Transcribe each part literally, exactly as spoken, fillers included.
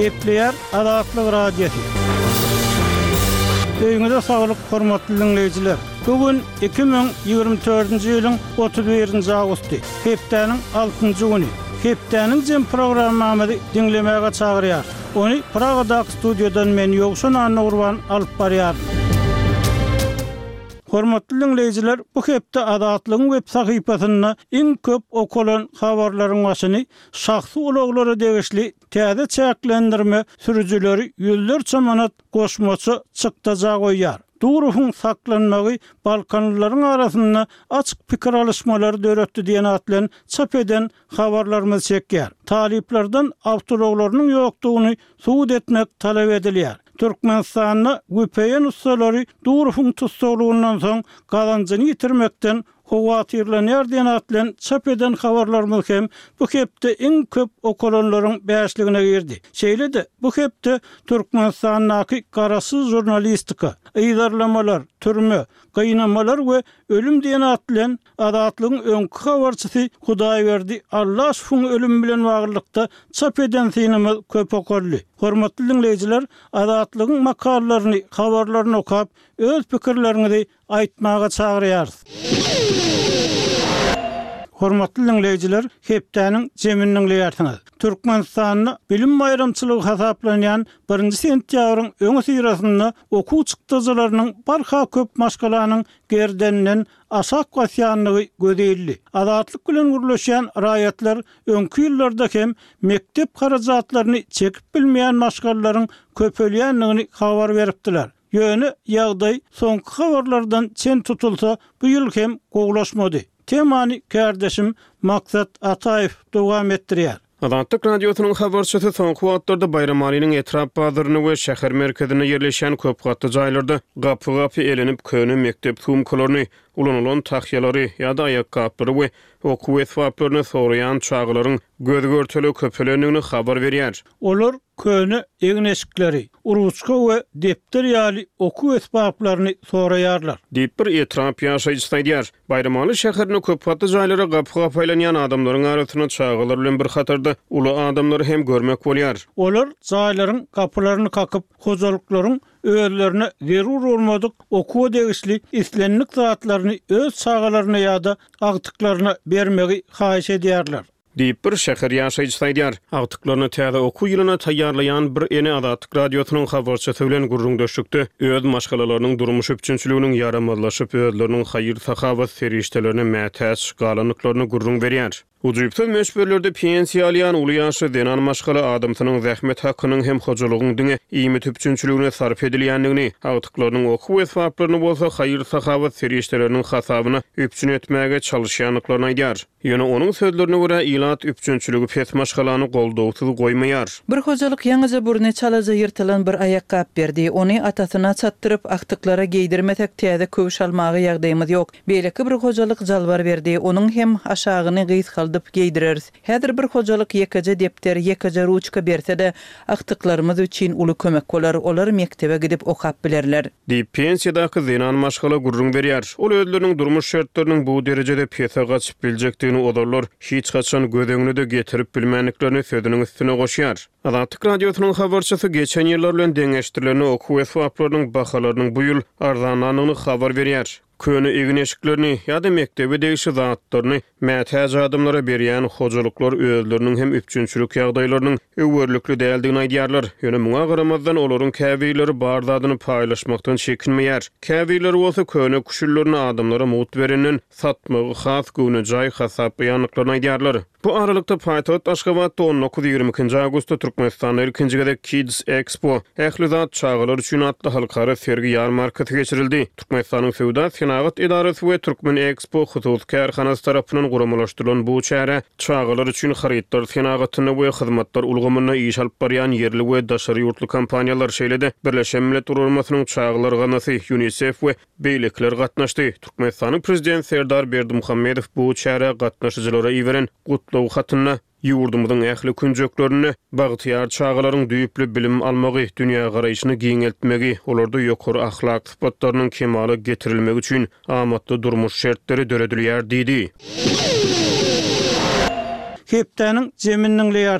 Gepleyer Adatlyk radiosu. Öýüňizde saglyk, hormatly dinleýijiler. Bugün iki bin ýygrimi dördünji ýylyň otuz birinji awgusty. Hepdeniň altynjy güni. Hepdeniň jem programmamy dinlemäge çagyrýar. Onu Pragadaky studiodan men Ýogşan Anna Gurban alyp barýar. Hormatly dinleýijiler, bu hepde Adatlygyň web sahypasyna iň köp okulan habarlaryň başyny şahsy ulaglara degişli täze çäklendirme sürüjüleri ýüllerçe manat goşmaçy çykdaja goýýar. Durufun saklanmagy Balkanlylaryň arasynda açyk pikir alışmalary döretdi diýen atlan çap eden habarlarymyz çekýär. Taliplerden awtologlarynyň ýokdugyny suwd etmek talap edilýär. Türkmenistanyň güpeýen ustalary durufun tutsaglygyndan soň gazanjyny ýitirmekden howatyrlanýar diýen atlan çap eden habarlarymyz hem bu hepde iň köp okulanlaryň bäşligine girdi. Şeýle-de bu hepde Türkmenistanyň garasyz jurnalistika, ýydarlamalar, türme, gynamalar we ölüm diýen atlan Adatlygyň öňkü habarçysy Hudaýberdi Allah şuň ölüm bilen baglykda çap eden synymyz köp okurly. Hormatly dinleýijiler, Adatlygyň makalalaryny, habarlaryny okap, öz pikirlerini aýtmaga çagyrýarys. Hormatly dinleýijiler, hepdeniň jeminiň leýärsiňiz. Türkmenistanyň bilim baýramçylygy hasaplanýan birinji sentýabryň öňü syrasynda okuw çykdyjylarynyň barha köp maşgalanyň gerdeninden aşak gasýanlygy gözeldi. Adatlyk bilen gurulýan raýatlar öňkü ýyllarda hem mektep harajatlaryny çekip bilmeýän maşgallaryň köpelýänligini habar beripdiler. Ýöne ýagdaý soňky habarlardan çen tutulsa bu ýyl hem gowlaşmady. Temany kardeşim Maksat Ataýew dowam etdirýär. Adatlyk radiosynyň habarçysy soňky wagtlarda Bayram alynyň etrap bazaryny we şäher merkezine ýerleşen köp gatly jaýlarda gapy-gapy elenip köne mektep tumkalaryny, ulan-ulan tahyýalary ýa-da aýak-gaplary we okuw esbaplaryny soraýan çağlaryň gözgörteli köpelenigini habar berýär. Olar köne egneşikleri, uruçka we depter ýaly okuw esbaplaryny soraýarlar. Diýip bir etrap ýaşaýjy aýdýar. Bayram aly şäheriniň köp gatly jaýlara gapy-gapy aýlanýan adamlaryň arasyna çağlar bilen bir hatarda uly adamlary hem görmek bolýar. Olar jaýlaryň kapylaryny kakyp, hojalyklaryň öýlerine zerur bolmadyk okuw degişli islenlik zatlaryny öz çağalaryna ýa-da agtyklaryna bermegi haýyş edýärler. Diýip bir şäher ýaşaýjy aýdýar. Agtyklaryny täze okuw ýylyna taýýarlaýan bir ene Adatlyk radiosynyň habarçysy bilen gurrundaşykdy. Öz maşgalalarynyň durmuş üçinçiliginiň yaramazlaşyp özleriniň haýyr-sahabat serişdelerini mätäç galanyklaryny gurrun berýär. Ujuýpsy meşberlerde pensiýa alýan uly ýaşy denan maşgala adamsynyň zähmet hakkynyň hem hojalygyň diňe iými tüpçünçiligine sarf edilýändigini, agtyklarynyň okuw esbaplaryny bolsa haýyr-sahabat serişdeleriniň hasabyna üpçün etmäge çalışýanlyklaryny aýdýar. Ýöne onuň sözlerine görä ilat üpçünçiligi pes maşgalany goldawsyz goýmaýar. Bir hojalyk ýaňyja burny çalaja ýyrtylan bir aýak berdi. Ony atasyna çatdyryp agtyklara geýdirmesek täze köwüş almagy ýagdaýymyz ýok. Beýleki bir hojalyk jalbar berdi. Onuň hem aşagyny gysgal giydireriz. Häzir bir hojalyk ýekaje depter, ýekaje ruçka berse-de agtyklarymyz üçin uly kömek bolar. Olar mektebe gidip okap bilerler. Diýip pensiýadaky zenan maşgala gurrun berýär. Ol özleriniň durmuş şertleriniň bu derejede pesa gaçyp biljekdigini odarlar hiç gaçan gödeňini de getirip bilmänliklerini sözüniň üstüne goşýar. Adatlyk radiosynyň habarçysy geçen ýyllar bilen deňeşdirilen okuw esbaplarynyň bahalarynyň bu ýyl arzanlanyny habar berýär. Köne egneşiklerini ýa-da mektebe degişli zatlaryny mätäç adamlara berýän hojalyklar özleriniň hem üpçünçilik ýagdaýlarynyň öwürlikli däldigini aýdýarlar. Ýöne muňa garamazdan olaryň käbileri bar zadyny paýlaşmakdan çekinmeýär. Käbileri bolsa köne kuşullaryny adamlara mut berenden satmagy has güne jaý hasap ýanyklaryny aýdýarlar. Bu aralykda paýtagat Aşgabatda on dokuz ýygrimi ikinji awgustda Türkmenistanyň ilkinji gedek Kids Expo ähli zat çağlar üçin atly halkara sergi ýarmarkasy geçirildi. Türkmenistanyň Fewda Senagat Edarasy we Türkmen Expo husus karhanasy tarapyndan guramalashdyrylan bu çäre çağlar üçin harytlar senagatyny we hyzmatlar ulgamyna iş alyp barýan yerli we daşary ýurtly kompaniýalar şeýlede Birleşen Milletler Uramasynyň çağlar ganasy UNICEF we beýlekler gatnaşdy. Türkmenistanyň prezident Serdar Berdimuhammedow bu çäre gatnaşyjylara iweren gutlaw hatyna ýurdumyzyň ähli künjeklerini bagtyar çağlaryň düýüpli bilim almagy, dünýä garaýyşyny giňeltmegi, olarda ýokary ahlak sypatlarynyň kemaly getirilmegi üçin amatly durmuş şertleri döredilýär diýdi. Hepdeniň jeminiň leýärsiňiz.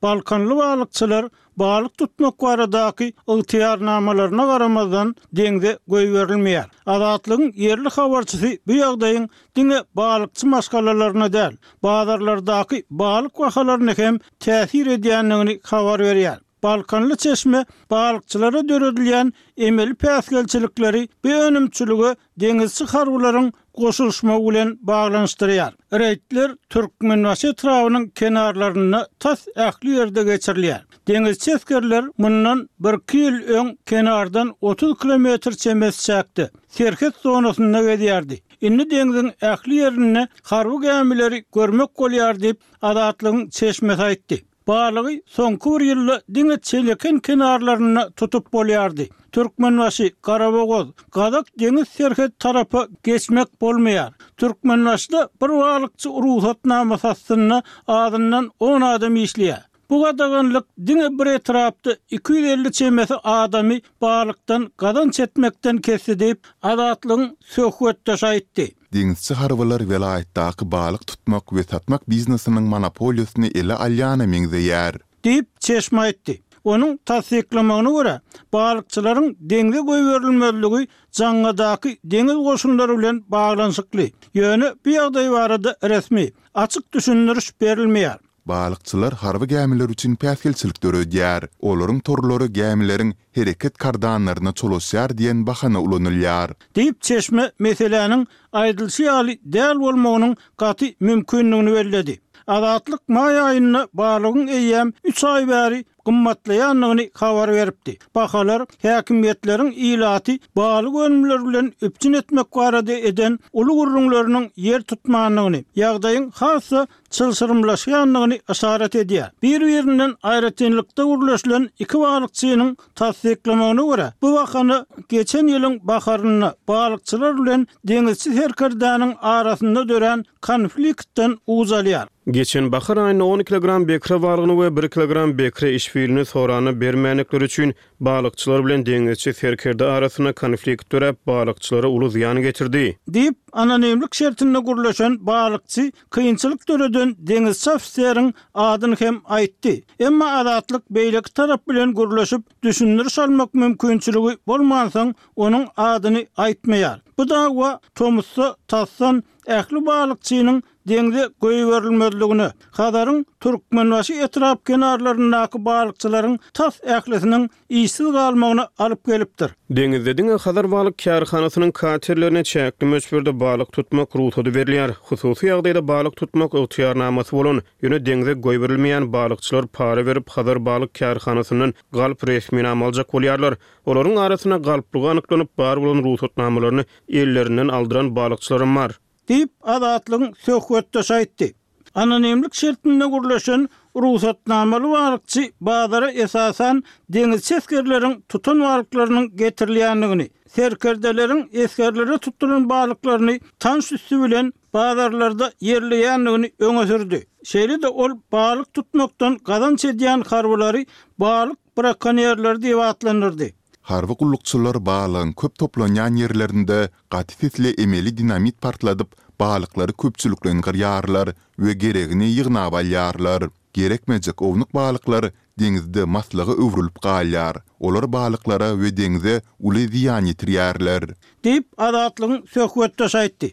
Balkanlı balıkçılar balık tutmak baradaky ıhtiyarnamalaryna garamazdan deňde goýberilmeýär. Azatlygyň yerli habarçysy bu ýagdaýyň diňe balıkçy maşgalalaryna däl, bazarlardaky balyk wahalaryna hem täsir edýändigini habar berýär. Balkanlı çeşme balıkçılara döredilýän emeli päsgelçilikleri bir önümçülüge deňizçi harwlaryň goşulşma bilen baglanşdyrýar. Reýtler Türkmenbaşy etrawynyň kenarlaryna tas ähli ýerde geçirilýär. Deňizçi eskerler mundan bir ýyl öň kenardan otuz kilometr çemes çäkdi. Serket zonasynda gedýärdi. Inni deňiziň ähli ýerini harby gämileri görmek bolýar diýip Azatlygyň çeşmesi aýtdy. Balygy soňky bir ýylda diňe çeleken kenarlaryna tutup bolýardy. Türkmenbaşy, Garabogoz, Gadak deňiz serhet tarapy geçmek bolmaýar. Türkmenbaşyda bir balykçy ruhsatnama satsyna adyndan on adam işleýär. Bu gadaganlyk diňe bir etrapda iki yüz elli çemesi adamy balykdan gadan çetmekden kesdi diýip Azatlygyň söhbetdaşy aýtdy. Deňizçi harwalar welaýatdaky balyk tutmak we satmak biznesiniň monopoliýasyny ele alýany meňzeýär diýip çeşme aýtdy. Onun tasdiklamagyna görä, balıkçylaryň deňde goýberilmezligi jaňadaky deňiz goşunlary bilen baglanşykly. Ýöne bu ýagdaý barada resmi, açyk düşündiriş berilmeýär. Balıkçılar harby gämiler üçin päsgelçilik döredýär. Olaryň torlary gämileriň hereket kardanlaryna çolosýar diýen bahana ulanylýar. Diýip çeşme meseleniň aýdylşy ýaly däl bolmagynyň gaty mümkinligini bellädi. Azatlyk maý aýyna balygyň eýýäm üç ay bäri gymmatlaýanlygyny habar beripdi. Bahalar häkimiýetleriň ilaty balyk önümleri bilen öpçün etmek barada eden uly gurrunlarynyň yer tutmanlygyny, ýagdaýyň hassa çylşyrymlaşýanlygyny aşarat edýär. Bir-birinden aýratynlykda gurulýan iki balykçynyň tasdiklamagyna görä, bu wakany geçen ýylyň baharyna balykçylar bilen deňizçi herkerdanyň arasynda dören konfliktden uzalýar. Geçen bahar aýyna on kilogram bekre balygyny we bir kilogram bekre işbirini sorany bermänlikleri üçin balykçylar bilen deňizçi serkerde arasyna konflikt dörep balykçylara uly ziýan getirdi. Diýip anonimlik şertinde gurulýan balykçy kynçylyk döreden deňizçi ofiseriň adyny hem aýtdy. Emma Azatlyk beýleki tarap bilen gurulýyp düşündiriş almak mümkinçiligi bolmansaň onuň adyny aýtmaýar. Bu dawa Tomussa Tassan ähli balykçynyň deňde goýberilmezligini, hadaryň Türkmenbaşy etrap kenarlaryndaky balykçylaryň tas ählisiniň işsiz galmagyna alyp gelipdir. Deňizde diňe hadar balyk kärhanasynyň katerlerine çäkli möçberde balyk tutmak ruhsatı berilýär. Hususy ýagdaýda balyk tutmak ygtyýarnamasy bolan, ýöne deňizde goýberilmeýän balykçylar para berip hadar balyk kärhanasynyň galp resmini amaljak bolýarlar. Olaryň arasyna galplygy anyklanyp bar bolan ruhsatnamalaryny ellerinden aldyran balykçylar bar. Diýip Azatlygyň söhbetdaşy aýtdy. Anonimlik şertinde gurulýan ruhsatnamaly balykçy bazara esasan deňizçi eskerleriň tutan balyklarynyň getirilýändigini, serkerdeleriň eskerlere tutulan balyklaryny tanş üstü bilen bazarlarda yerleýändigini öňe sürdi. Şeýle-de ol balyk tutmakdan gadan çedýän harwlary balyk brakonyerleri diýip atlanyrdy. Harby gullukçylar balygyň köp toplanýan ýerlerinde gaty emeli dinamit partladyp balyklary köpçüliklen garýarlar we geregini ýygnap alýarlar. Gerekmejek ownyk balyklary deňizde maslagy öwrülüp galýar. Olar balyklara we deňize uly ziýan ýetirýärler. Diýip Azatlygyň söhbetdaşy aýtdy.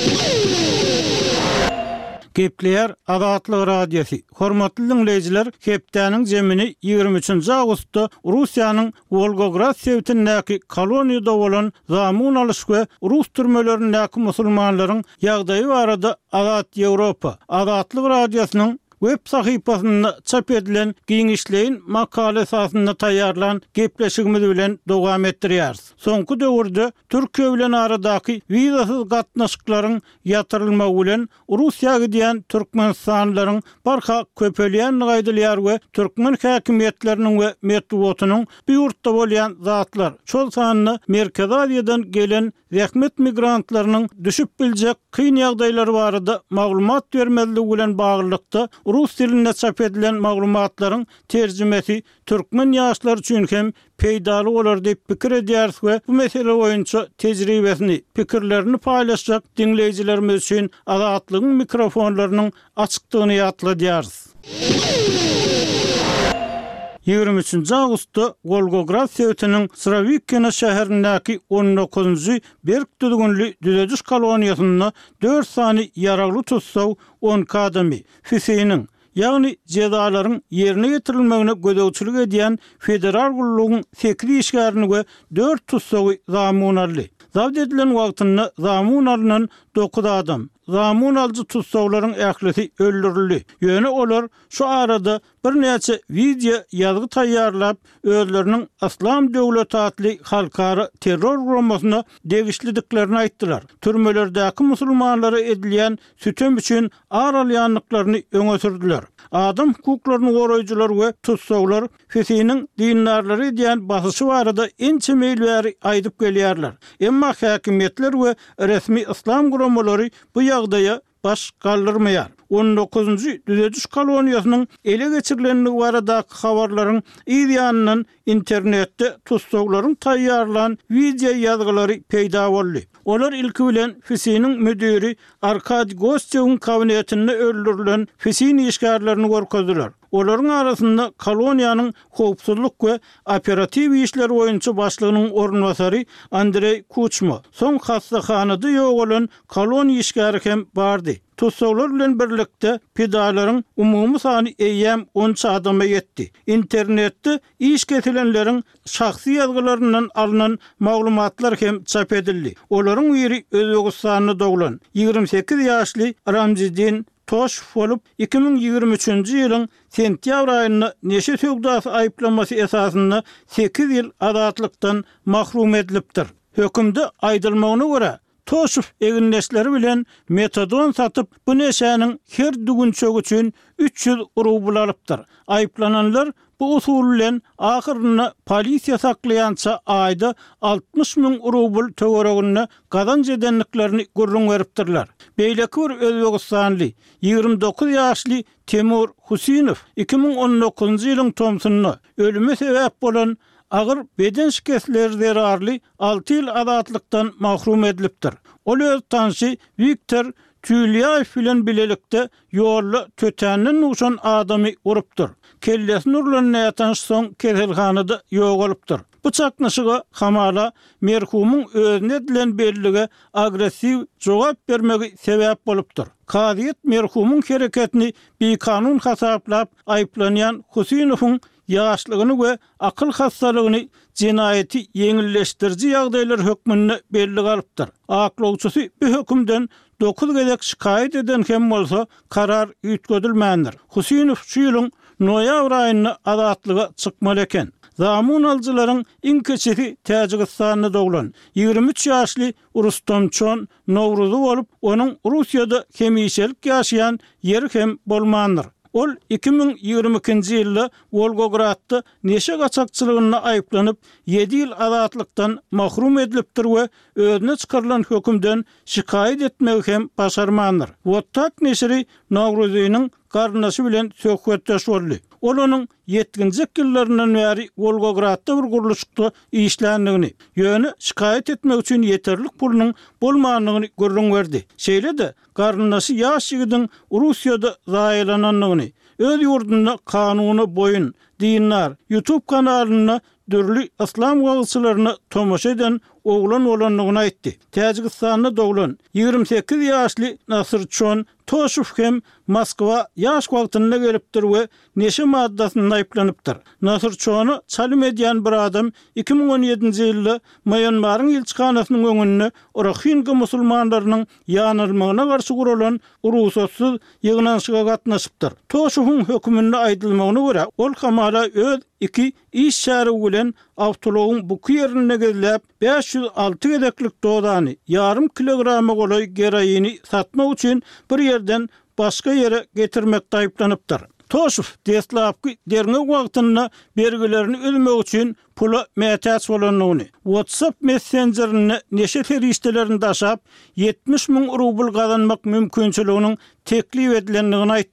Gepler Azatlyk radiosi. Hormatly dinleyijiler, hepdäniň jemini ýygrimi üçinji awgustda Russiýanyň Volgograd sewtindäki koloniýada bolan zamun alyş we Rus türmelerindäki musulmanlaryň ýagdaýy barada Azat Ýewropa, Azatlyk radiosynyň web sahypasynda çap edilen giňişleýin makale esasynda taýýarlan gepleşigimiz bilen dowam etdirýäris. Soňky döwürde Türkiýe bilen aradaky wizasyz gatnaşyklaryň ýatyrylmagy bilen Russiýaga diýen türkmenstanlaryň barha köpelýän gaýdylýar we türkmen häkimiýetleriniň we metbuatynyň bu ýurtda bolýan zatlar çol sanyny Merkezi Aziýadan gelen zähmet migrantlarynyň düşüp biljek kyn ýagdaýlary barada maglumat bermezligi bilen baglykda Rus dilinde çap edilen maglumatlaryň terjimesi türkmen ýaşlar üçin hem peýdaly bolar diýip pikir edýäris we bu mesele boýunça tejribesini, pikirlerini paýlaşjak dinleyijilerimiz üçin Azatlygyň mikrofonlarynyň açykdygyny ýatladýarys. ýygrimi üçinji awgustda Volgograd Sowetiniň Sravikina şäherindäki on dokuzunjy Berk düzgünli düzediş koloniýasyna dört sany ýaragly tutsaw on kadamy Füseyniň ýagny jezalaryň ýerine getirilmegine gödäwçilik edýän federal gullugyň sekiz işgärini we dört tutsawy zamun aldy. Zabit edilen wagtynda zamun alynan dokuz adam zamun alıcı tutsawlaryň ählisi öldürildi. Ýöne olar şu arada bir näçe video ýazgy taýýarlap özleriniň Islam döwleti atly halkara terror guramasyna degişliliklerini aýtdylar. Türmelerdäki musulmanlara edilýän sütüm üçin ağır alýanlyklaryny öňe sürdiler. Adam hukuklaryny goraýjylar we tutsawlar Füseyniň dindarlary diýen basyşy barada ençe meýilbäri aýdyp gelýärler. Emma häkimetler we resmi Islam guramalary bu ýagdaýa baş galdyrmaýar. on dokuzunjy düzediş koloniýasynyň ele geçirilenligi baradaky habarlaryň ýa-da internetde tutsawlaryň taýýarlan video ýazgylary peýda boldy. Olar ilki bilen Füseyniň müdiri Arkady Gostewyň kabinetinde öldürilen Füseyni işgärlerini gorkadylar. Olaryň arasynda koloniýanyň howpsuzlyk we operativ işler boýunça başlygynyň ornwasary Andrey Kuchma, soň hastahanada ýok bolan koloniýa işgäri hem bardy. Tutsawlar bilen birlikde pedalaryň umumy sany eýem on adama ýetdi. İnternetde iş kesilenleriň şahsy ýazgylaryndan alynan maglumatlar hem çap edildi. Olaryň biri Özbegistanda doglan ýygrimi sekiz ýaşly Ramzidin Toş bolup iki ming ýygrimi üçinji ýylyň sentýabr aýyna neşe sögdasy aýplamasy esasynda sekiz ýyl azatlykdan mahrum edilipdir. Hökümde aýdylmagyna görä Toşuf eginleşleri bilen metodon satıp bu neşäniň her dügünçök üçin üç yüz rubl alypdyr. Aýplananlar bu usul bilen ahyrynda polisiýa saklaýança aýda altmış ming rubl töweregine gazanç edenliklerini gurrun beripdirler. Beýleki bir Özbegistanly ýygrimi dokuz ýaşly Temur Husynow iki ming on dokuzunjy ýylyň Tomsyny ölüme sebäp bolan ağır beden şikestleri zerarly altı ýyl azatlykdan mahrum edilipdir. Ol öz tanşy Viktor Tüliýew bilen bilelikde ýolly tötänden uşan adamy urupdyr. Kellesini urlanýan soň keselhanada ýok bolupdyr. Bu çaknaşyga hamala merhumyň özüne dilen bellige agressiw jogap bermegi sebäp bolupdyr. Kadyet merhumyň hereketini bekanun hasaplap aýplanýan Husynowyň ýaşlygyny we akyl hastalygyny jinayeti ýeňilleşdiriji ýagdaýlar hökmünde belli galypdyr. Aklawçysy bu hökümden dokuz gezek şikayet eden hem bolsa karar ýetgedilmändir. Husynow şu ýylyň noýabr aýyna azatlyga çykmaly eken. Zamun alıcılaryň iň keçiri Täjikistanda doglan ýygrimi üç ýaşly Rustomçon Nowruzy bolup, onuň Russiýada hemişelik ýaşaýan ýeri hem bolmandyr. Ol iki ming ýygrimi ikinji ýylda Volgogradda neşe gaçakçylygyna aýplanyp ýedi ýyl azatlykdan mahrum edilipdir we özüne çykarylan hökümden şikayet etmegi hem başarmandyr. Wottak neşri Nowruzynyň garnaşy bilen söhbetdeş boldy. Ol onuň yetmişinji ýyllaryndan bäri Volgogradda bir guruluşda işländigini, ýöne şikayet etmek üçin ýeterlik pulunyň bolmanyny görüň berdi. Şeýle-de garnaşy ýaş ýigitiň Russiýada zaýalananyny, öz ýurdunda kanuny boyun, dinler, YouTube kanalyna dürli İslam gazyçylaryny tomaşa eden oglan bolanlygyny aýtdy. Täjikistanda doglan ýygrimi sekiz ýaşly Nasyrçon Toşuf hem Moskwa ýaş wagtynda gelipdir we neşe maddasyny aýplanypdyr. Nasyrçony çalym edýän bir adam iki ming on ýedinji ýylda Myanmaryň elçixanasynyň öňünde Rohingya musulmanlarynyň ýanylmagyna garşy gurulan uruşsatsız ýygnanşyga gatnaşypdyr. Toşufyň höküminde aýdylmagyna görä, ol hamala öz iki iş şäheri bilen awtologyň bu ýerine gelip beş yüz alty gedeklik dodany yarım kilograma goloy geroini satmak üçin bir ýerden başga ýere getirmekde aýplanypdyr. Toşuf deslapky derňe wagtynda bergilerini ödmek üçin pula mätäç bolanyny, WhatsApp messengerini neşe feriştelerini daşap yetmiş ming rubl gazanmak mümkinçiliginiň teklip edilenligini aýtdy.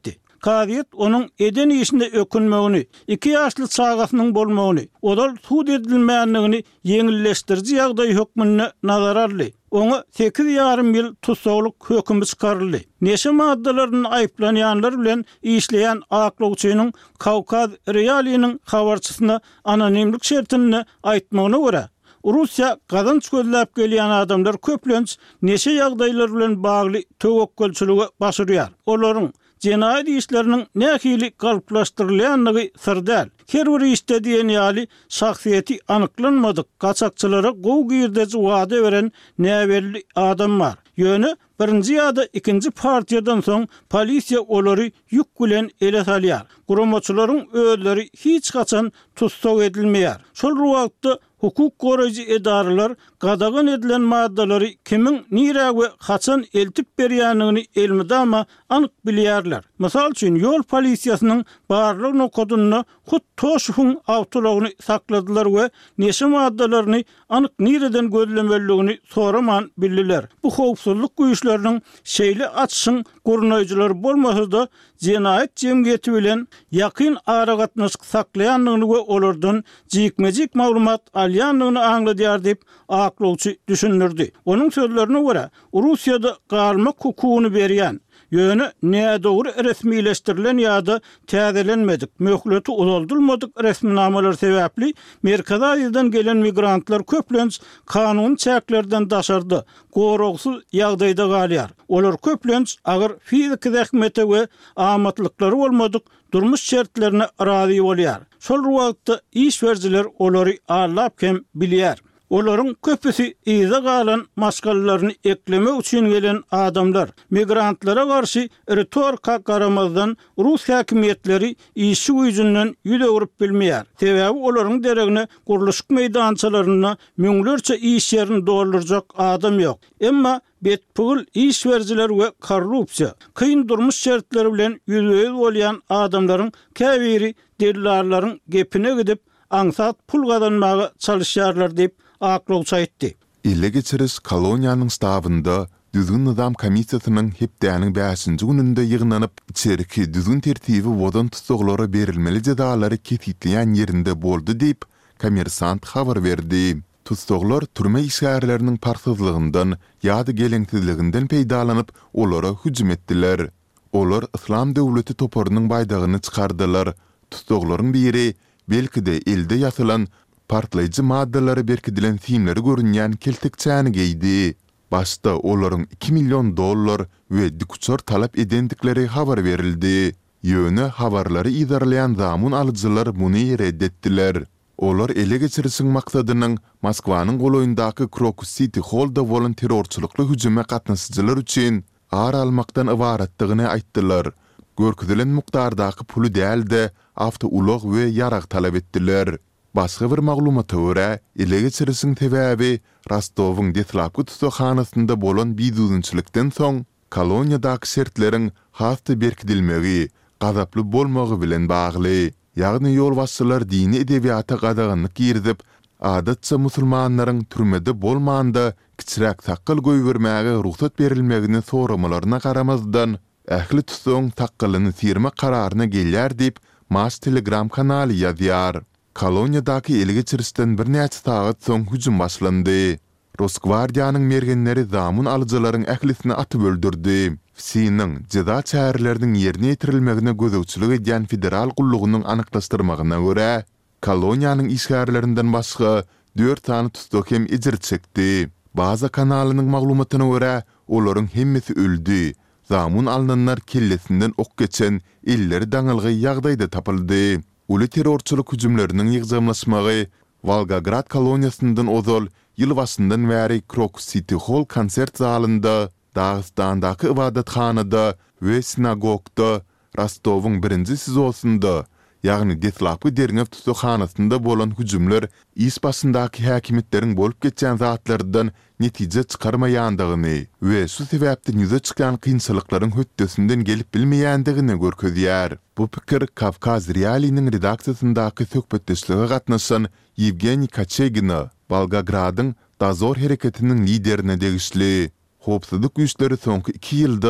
Kadiyet onun eden işinde ökünmegini, iki yaşlı çağasının bolmagyny, odal suud edilmeýänligini yeňilleşdiriji ýagdaý hökmüne nazar aldy. Ona sekiz ýarym ýyl tutsagluk hökümü çykaryldy. Neşe maddalaryny aýplanýanlar bilen işleýän aklawçynyň Kawkaz Realiýanyň habarçysyna anonimlik şertini aýtmagyna görä, Russiýa gazanç gözläp gelýän adamlar köplenç neşe ýagdaýlar bilen bagly töwekkülçiligi başarýar. Olaryň jenaýat işleriniň nähili galplaşdyrylýanlygy sır däl. Her bir işte diýen ýaly şahsiýeti anyklanmadyk gaçakçylara gow girdiji wada beren näberli adam bar. Ýöne birinji ýa-da ikinji partiýadan soň polisiýa olary ýük bilen ele salýar. Guramaçylaryň özleri hiç gaçan tutsag edilmeýär. Şol wagtda hukuk goraýjy edaralar gadagan edilen maddalary kimin nirä we haçan eltip berýänligini elmidama anyk bilýärler. Mysal üçin ýol polisiýasynyň barlyk nokoduny hut toşuň awtolagyny sakladylar we neşe maddalaryny anyk nireden gözlemeligini soraman bildiler. Bu howpsuzlyk güýçleriniň şeýle açyşyň gurnaýjylary bolmasa-da jenaýat jemgyýeti bilen ýakyn ara gatnaşyk saklaýanlygyny we olardan jikmejik maglumat alýanlygyny aňladýar diýip aklawçy düşünürdi. Onuň sözlerine görä, Russiýada galmak hukugyny berýän, ýöne nädogry resmileşdirilen ýa-da täzelenmedik, möhleti uzaldylmadyk resminamalar sebäpli Merkezi Aziýadan gelen migrantlar köplenç kanun çäklerden daşardy, gorogsyz ýagdaýda galýar. Olar köplenç agyr fizik zähmete we amatlykları bolmadyk durmuş şertlerine razy bolýar. Şol wagtda iş berjiler olary allap kem bilýär. Olaryň köpüsi iza galan maskalaryny eklemek üçin gelen adamlar, migrantlara garşy retorika garamazdan Rus häkimetleri işi güýjünden ýüze urup bilmeýär. Sebäbi olaryň deregine guruluşyk meýdançalaryna müňlerçe iş ýerini doldurjak adam ýok. Emma betpul iş berjiler we korrupsiýa, kyn durmuş şertleri bilen ýüze bolýan adamlaryň käbiri dellarlaryň gepine gidip aňsat pul gazanmagy çalışýarlar diýip aklawçy aýtdy. Ille geçiriş koloniýanyň stabynda düzgün nizam komissiýasynyň hepdäniň beşinji gününde ýygnanyp içeriki düzgün tertibi wodan tutsaglary berilmeli jadalary ketitleýän ýerinde boldy diýip Kommersant habar berdi. Tutsaglar türme işgärleriniň parsızlygyndan ýa-da geleňsizliginden peýdalanyp olara hüjüm etdiler. Olar İslam döwleti toparynyň baýdagyny çykardylar. Tutsaglaryň biri belki-de elde ýatylan partlayıcı maddeleri berkidilen filmleri görünýän keltekçäni geydi. Başta olaryň iki milyon dollar we dikuçor talap edendikleri habar verildi. Ýöne habarlary idarlayan zamun alıcılar muny reddetdiler. Olar ele geçirişiň maksadynyň Moskwanyň goloýundaky Crocus City Hall'da bolan terrorçulukly hüjüme gatnaşyjylar üçin ara almakdan ibaratdygyny aýtdylar. Görküdilen mukdardaky puly däl-de awto ulog we ýarag talap etdiler. Başga bir maglumata görä, ele geçirişiň sebäbi Rostowyň detlapky tutsaxanasynda bolan biýdüzünçilikden soň koloniýadaky şertleriň hasty berkidilmegi, gazaply bolmagy bilen bagly. Ýagny ýol başçylar dini edebiýata gadaganlyk girdip, adatça musulmanlaryň türmede bolmanda kiçiräk taqqyl goýbermäge ruhsat berilmegini soramalaryna garamazdan ähli tutsaň taqqylyny firma kararyna gelýär diýip Mas Telegram kanaly ýazýar. Koloniýadaky ele geçirişden bir näçe saat soň hüjüm başlandy. Rosgvardiýanyň mergenleri zamun alyjylaryň ählisini atyp öldürdi. Siniň jeda çäherleriniň ýerine ýetirilmegine gözegçilik edýän federal gullugynyň anyklaşdyrmagyna görä, koloniýanyň işgärlerinden başga dört tane tutsak hem ejir çekdi. Baza kanalynyň maglumatyna görä, olaryň hemmesi öldü. Zamun alnanlar kellesinden ok geçen illeri daňylygy ýagdaýda tapyldy. Uly terrorçuluk hüjümleriniň ýygzamlaşmagy Volgograd koloniýasyndan ozal ýyl başyndan bäri Crocus City Hall konsert zalynda, Dağıstandaky ibadathanada we sinagogda, Rostowyň birinji sizosunda, ýagny detlapy derňew tutsaxanasynda bolan hüjümler is başyndaky häkimetleriň bolup geçen zatlardan netije çykarmaýandygyny we şu sebäpden ýüze çykan kynçylyklaryň höttesinden gelip bilmeýändigini görkezýär. Bu pikir Kavkaz Realiýanyň redaksiýasyndaky söhbetdeşlige gatnaşan Yevgeniy Kachegina, Volgogradyň Dazor hereketiniň liderine degişli. Howpsuzlyk güýçleri soňky iki ýylda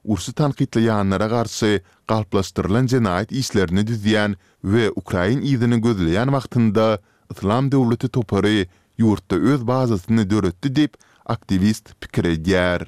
ursu tanqitlayanlara garşy galplaşdyrılan jenayet işlerini düzýän we Ukraina ýygyny gözleýän wagtynda İslam döwleti topary ýurtda öz bazasyny döretdi diýip aktivist pikir edýär.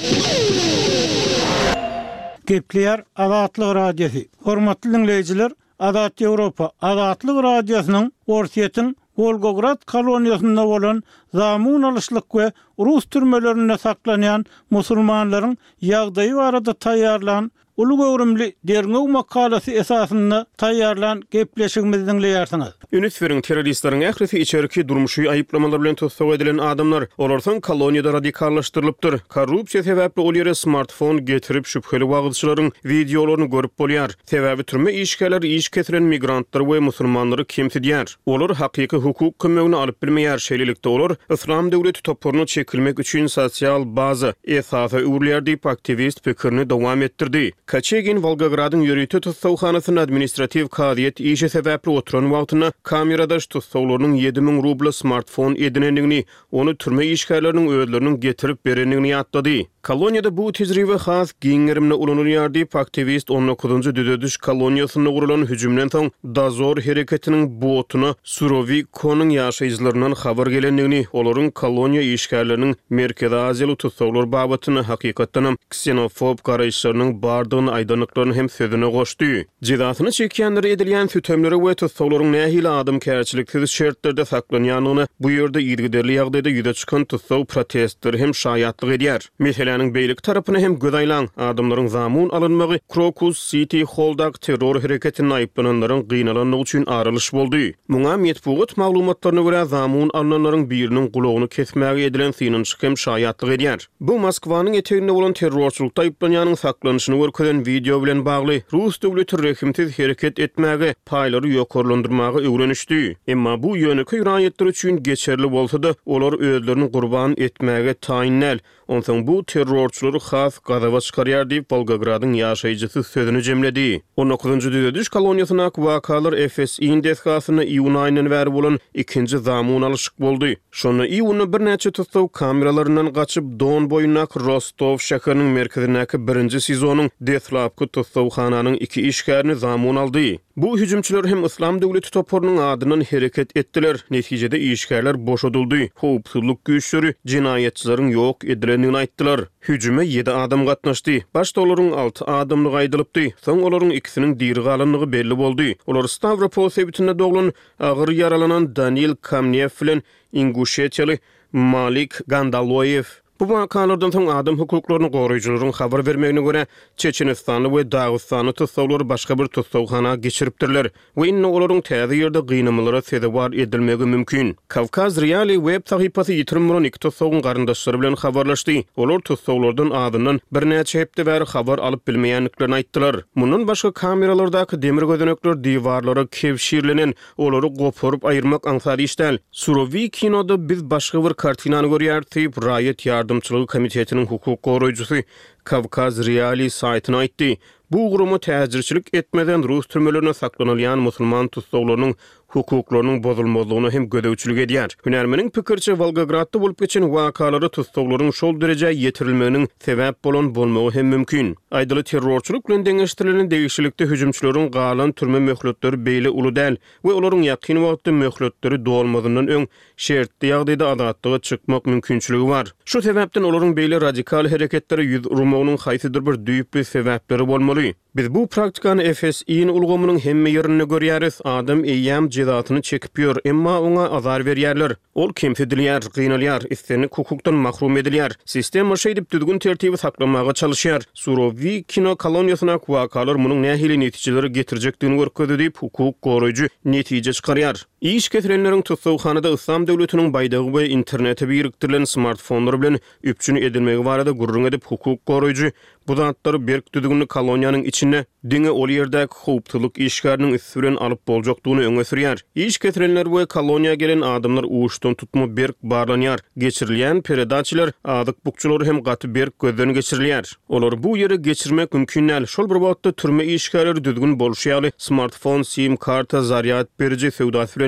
Gepler Azatlyk Radiosu. Hormatly dinleyijiler, Azat Ýewropa Azatlyk Radiosynyň Orsiýetiň Volgograd koloniýasynda bolan zamun alışlyk we Rus türmelerinde saklanýan musulmanlaryň ýagdaýy barada taýýarlan Ulu Gowrumly derňew makalasy esasynda taýýarlan gepleşigimizi dinleýärsiňiz. Ünitferiň terroristleriň ährisi içeriki durmuşy aýyplamalar bilen tutsak edilen adamlar olardan koloniýada radikallaşdyrylypdyr. Korrupsiýa sebäpli ol ýere smartfon getirip şüpheli wagtçylaryň videolaryny görüp bolýar. Sebäbi türme işgäler iş ketiren migrantlar we musulmanlary kemsidýär. Olar hakyky hukuk kömegini alyp bilmeýär. Şeýlelikde olar İslam döwleti toporuny çekilmek üçin sosial baza esasy öwrülýär diýip aktivist pikirini dowam etdirdi. Kaçegin Volgogradyň ýörüýte tutsawhanasynyň administrativ kadiýet işe sebäpli oturan wagtyna kameradaş tutsawlarynyň ýedi miň rubl smartfon edinenligini, onu türme işgärleriniň öýleriniň getirip berenligini ýatdy. Koloniýada bu tejribe has giňerimne ulanylýar diýip aktivist on dokuzunçy düdediş koloniýasyna gurulan hüjümden soň Dazor hereketiniň botuny Surovi konuň ýaşaýjylaryndan habar gelenligini, olaryň koloniýa işgärleriniň Merkezi Aziýaly tutsawlar babatyny hakykatdan ksenofob garaýşlarynyň bardygyny aýdanyklaryny hem sözüne goşdy. Jidatyny çekýänler edilýän sütemleri we tutsawlaryň nähili adamkärçiliksiz şertlerde saklanýanyny, bu ýerde ýergiderli ýagdaýda ýüze çykan tutsaw protestler hem şaýatlyk edýär. Meselenin beylik tarapyna hem gödaýlan adamlaryň zamun alynmagy Crocus City Hall'dak terror hereketine aýyplananlaryň gynalanyny üçin aralyş boldy. Muňa medpugat maglumatlaryna görä zamun alynanlaryň biriniň gulagyny kesmäge edilen synynç hem şaýatlyk edýär. Bu Moskwanyň eteginde bolan terrorçylykda aýyplanýanyň saklanyşyny görkezän video bilen bagly Rus döwleti rehimsiz hereket etmäge, paýlary ýokarlandyrmagy öwrenişdi. Emma bu ýöneki ýuraýetler üçin geçerli bolsa-da, olar özlerini gurban etmäge taýinlel. Onsoň bu terrorçulary has gazawa çykarýar diýip Volgogradyň ýaşaýjysy sözüni jemledi. on dokuzunçy düdediş koloniýasyna wakalar F S I deskasyny iýun aýynyň bäri bolan ikinji zamun alyşyk boldy. Şonu iýuny bir näçe tutsaw kameralaryndan gaçyp Don boýunak Rostov şäheriniň merkezindäki birinji sezonuň deslapky tutsawhananyň iki işgärini zamun aldy. Bu hüjümçiler hem İslam döwleti toporunyň adynyň hereket etdiler. Netijede işgärler boşadyldy. Howpsuzlyk güýçleri jinayetçileriň ýok edilenini aýtdylar. Hüjüme ýedi adam gatnaşdy. Başda olaryň alty adamlyk aýdylypdy. Soň olaryň ikisiniň diri galanlygy belli boldy. Olar Stavropol sebitinde doglan agyr yaralanan Daniel Kamnev bilen Ingushetiýaly Malik Gandaloyev. Bu wakalardan soň adam hukuklaryny goraýjylaryň habar bermegine görä Çeçenistany we Dagystany tutsawlary başga bir tutsawhana geçiripdirler we inne olaryň täze ýerde gynamalara sebäp edilmegi mümkin. Kavkaz Reali web sahypasy ýitirim iki tutsawyň garyndaşlary bilen habarlaşdy. Olar tutsawlardan adyndan bir näçe hepde bäri habar alyp bilmeýänliklerini aýtdylar. Mundan başga kameralardaky demir gözenekler diwarlara kewşirlenen, olary goparyp aýyrmak aňsary işdäl. Surovi kinoda biz başga bir kartinany görýär diýip Raýat Yardımçılığı Komitetinin hukuk goraýjysy Kavkaz Reali saýtyna aýtdy. Bu gurumy täzirçilik etmeden Rus türmelerine saklanylýan musulman tutsawlarynyň hukuklarynyň bozulmalygyny hem gödäwçilik edýär. Hünärmeniň pikirçe Volgogradda bolup geçen wakalary tutsawlaryň şol derejä ýetirilmeginiň sebäp bolan bolmagy hem mümkin. Aýdyly terrorçylyk bilen deňeşdirilen degişlikde hüjümçileriň galan türme möhletleri beýle uly däl we olaryň ýakyn wagtda möhletleri dolmadyndan öň şertli ýagdaýda adatlyga çykmak mümkinçiligi bar. Şu sebäpden olaryň beýle radikal hereketlere ýüz urmagynyň haýsydyr bir düýpli sebäpleri bolmaly. Biz bu praktikany F S I'nin ulgamynyň hemme ýerine görýäris. Adam eýýäm jezatyny çekip ýör, emma oňa azar berýärler. Ol kemsedilýär, gynalýar, istenik hukukdan mahrum edilýär. Sistem şeýdip düzgün tertibi saklamaga çalışýar. Surovi kino koloniýasyna wakalar munyň nähili netijeleri getirjekdigini görkezdi diýip hukuk goraýjy netije çykarýar. İş getirenleriň tutsawhanada İslam döwletiniň baýdagy we internete birikdirilen smartfonlar bilen üpçüni edilmegi barada gurrun edip hukuk goraýjy bu zatlary berk düzgünli koloniýanyň içine diňe ol ýerdäki howpsuzlyk işgäriniň üstüren alyp boljakdygyny öňe sürýär. İş getirenler we koloniýa gelen adamlar uçdan tutma berk barlanýar. Geçirilýän peredaçylar adyk bukçulary hem gaty berk gözden geçirilýär. Olar bu ýere geçirmek mümkinnäl. Şol bir wagtda türme işgärleri düzgün bolşýaly smartfon, sim karta, zaryat berici sewdasy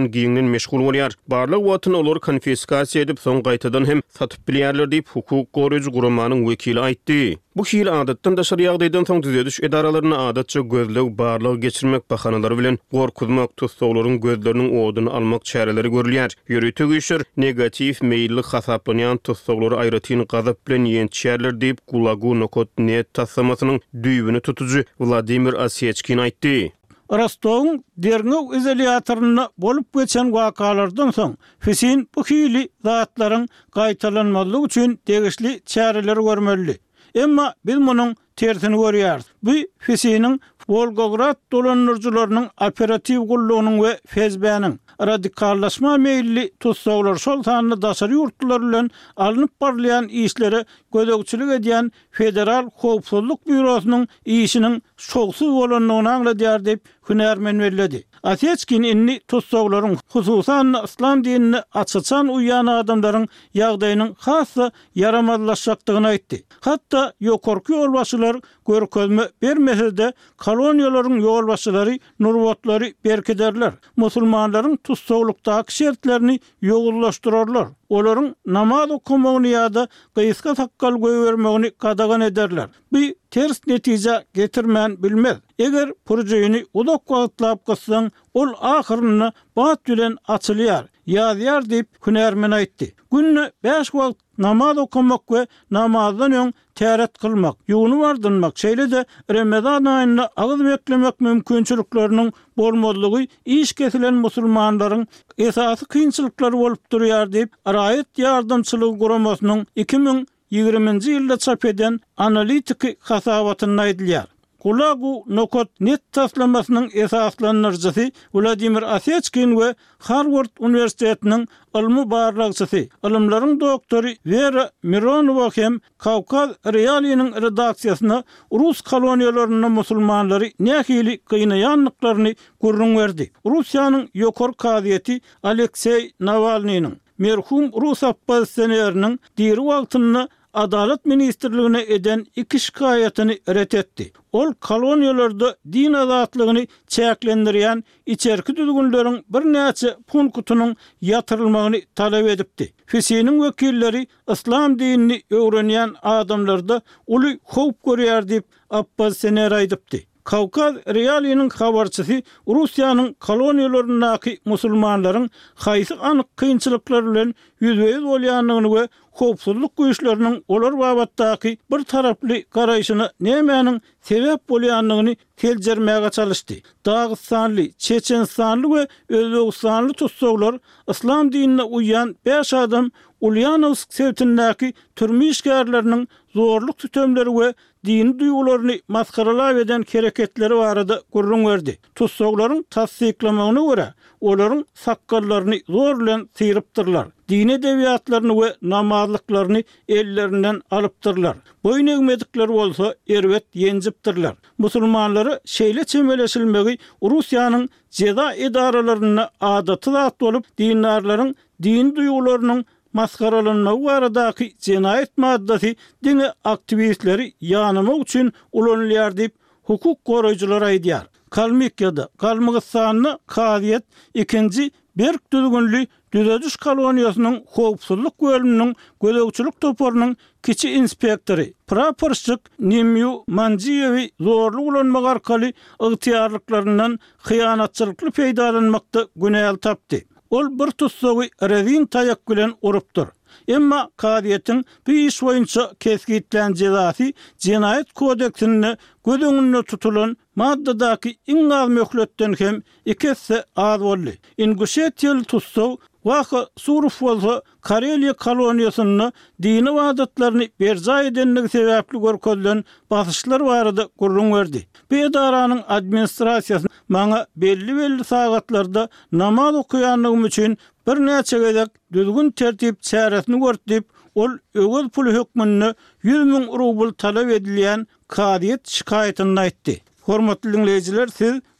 bilen giýinden meşgul bolýar. Barlyk wagtyny olar konfiskasiýa edip soň gaýtadan hem satyp bilýärler diýip hukuk goraýjy guramanyň wekili aýtdy. Bu hil adatdan daşar ýagdaýdan soň düzediş edaralaryna adatça gözleg barlygy geçirmek bahanalary bilen gorkuzmak, tutsaglaryň gözleriniň oduny almak çäreleri görülýär. Ýürüýte güýşür negativ meýilli hasaplanýan tutsaglary aýratyn gazap bilen ýençärler diýip Gulagu Nokot net tasamasynyň düýbüni tutucu Vladimir Asyechkin aýtdy. Rostov'un Derngov izolyatoruna bolup geçen wakalardan soň Fisin bu hili zatlaryň gaýtalanmalygy üçin tegişli çäreler görmeli. Emma biz munyň tersini görýärmiz. Bu Fisiniň Volgograd dolanyrjylarynyň operativ gullugynyň we F S B'niň radikallaşma meýilli tutsaglar şol sanyny daşary ýurtlar bilen alınıp barlayan işleri gödökçilik edýän Federal Howpsuzlyk Bürosynyň işiniň şoğsuz bolanlygyny aňladýar diýip hünärmen berledi. Asyechkin inni tutsaglaryň hususan İslam dinini açyçan uýan adamlaryň ýagdaýynyň hassa yaramazlaşjakdygyny aýtdy. Hatda ýokarky ýolbaşçylar görkezme bermesede koloniýalaryň ýolbaşçylary nurwatlary berkederler. Musulmanlaryň tutsaglykdaky şertlerini ýogullaşdyrarlar. Olaryň namaz okumagyny ýa-da gysga takkal goýbermegini gadagan ederler. Bu ters netije getirmän bilmez. Eger projeyini udak wagtlap gyssaň, ol ahyryny bat bilen açylýar, ýazýar diýip hünärmen aýtdy. Günne beş wagt namaz okumak we namazdan öň täret kılmak, ýuwuny bardynmak, şeýle de Ramazan aýyna agyz beklemek mümkinçilikleriniň bolmadygy iş kesilen musulmanlaryň esasy kynçylyklary bolup durýar diýip Raýat ýardamçylygy guramasynyň iki ming ýigriminji ýylda çap eden analitiki hasabatyny aýdylýar. Gulagu Nokot net taslamasynyň esaslanyrjysy Vladimir Asyechkin we Harvard Universitetiniň ilmi barlykçysy, ilimlaryň doktory Vera Mironova hem Kavkaz Realiýanyň redaksiýasyna Rus koloniýalaryny musulmanlary nähili gynaýanlyklaryny görüň berdi. Russiýanyň ýokary kaziýeti Aleksey Navalnyň merhum Rus oppositsioneriniň diri wagtyny Adalet Ministrligine eden iki şikayetyny ret etdi. Ol koloniýalarda din azatlygyny çäklendirýän içerki düzgünleriň bir näçe punkutynyň ýatyrylmagyny talap edipdi. Fisiniň wekilleri İslam dinini öwrenýän adamlarda uly howp görýär diýip opposisioner aýdypdy. Kavkaz Realiýanyň habarçysy Russiýanyň koloniýalarynaky musulmanlaryň haýsy anyk kynçylyklar bilen ýüzbeýiz bolýanlygyny we howpsuzlyk güýçleriniň olar babatdaky bir taraply garaýşyny nämäniň sebäp bolýanlygyny keljermäge çalışdy. Dağıstanly, Çeçenstanly we Özbegistanly tutsaglar İslam dinine uýan beş adam Ulyanovsk sewtindäki türmi işgärleriniň zorluk tütemleri we dini duýgularyny maskaralap eden hereketleri barada görüň berdi. Tutsaglaryň tasdiklamagyna görä, olaryň sakkallaryny zor bilen syrypdyrlar. Dini edebiýatlaryny we namazlyklaryny ellerinden alypdyrlar. Boyun egmedikleri bolsa erwet ýenjipdirler. Musulmanlary şeýle çemeleşilmegi Russiýanyň jeda edaralaryna adaty zat bolup, dindarlaryň din duýgularynyň maskaralanmagy baradaky jenaýet maddasy dini aktivistleri ýanymak üçin ulanylýar diýip hukuk goraýjylar aýdýar. Kalmykyada Kalmygystanly kaziýet ikinji Berk düzgünli düzediş koloniýasynyň howpsuzlyk bölüminiň gödökçilik toparynyň kiçi inspektory praporçyk Nemyu Manjiyewi zorluk ulanmak arkaly ygtyýarlyklaryndan hyýanatçylykly peýdalanmakda günäl tapdy. Ol bir tutsagy rezin taýak bilen urupdyr. Emma kaziýetiň bu iş boýunça kesgitlen jezasy Jenaýet kodeksinde gödöňünde tutulan maddadaky iň az möhletden hem ikisi az boldy. Inguşetiýaly tutsag Waha Suruf bolsa Kareliýa koloniýasyny dini adatlaryny berja edenligi sebäpli görkezlen basyşlar barada görüň berdi. Bu edaranyň administrasiýasy maňa belli belli sagatlarda namaz okuýanlygym üçin bir näçe gezek düzgün tertip çäresini görtip, ol öwel pul hökmünde yüz miň rubl talap edilýän kaziýet şikaýatyny aýtdy. Hormatly dinleýijiler, siz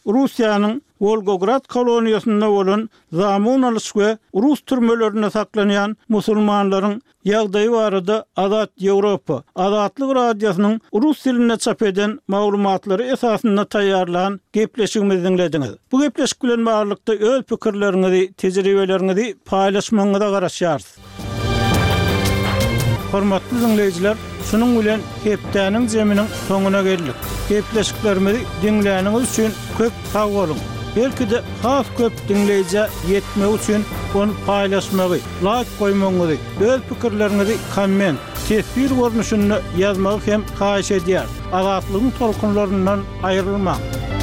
Russiýanyň Volgograd koloniýasynda bolan zamun alyş we Rus türmelerinde saklanýan musulmanlaryň ýagdaýy barada Azat Ýewropa Azatlyk radiosynyň rus diline çap eden maglumatlary esasynda taýýarlanan gepleşigimizi dinlediňiz. Bu gepleşik bilen baglanykda öz pikirleriňizi, tejribeleriňizi paýlaşmaňyza garaşýarys. Hormatly dinleýijiler, şunun bilen hepdäniň jeminiň soňuna geldik. Gepleşiklerimizi dinläniňiz üçin köp sag bolun. Belki de has köp dinleyici yetmek üçin onu paylaşmagy, like koymagy, öz pikirlerinizi komment, tesbir görnüşünde yazmagy hem haýyş edýär. Azatlygyň tolkunlaryndan aýrylmak.